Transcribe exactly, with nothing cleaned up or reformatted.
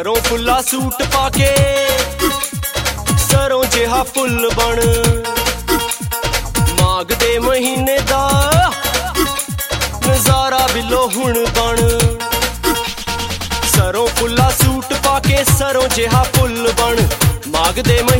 ਸਰੋਂ ਫੁੱਲਾ ਸੂਟ ਪਾ ਕੇ ਸਰੋਂ ਜਿਹਾ ਫੁੱਲ ਬਣ ਮਾਘ ਦੇ ਮਹੀਨੇ ਦਾ ਨਜ਼ਾਰਾ ਬਿੱਲੋ ਹੁਣ ਬਣ ਸਰੋਂ ਫੁੱਲਾ ਸੂਟ ਪਾ ਕੇ ਸਰੋਂ ਜਿਹਾ ਫੁੱਲ ਬਣ ਮਾਘ ਦੇ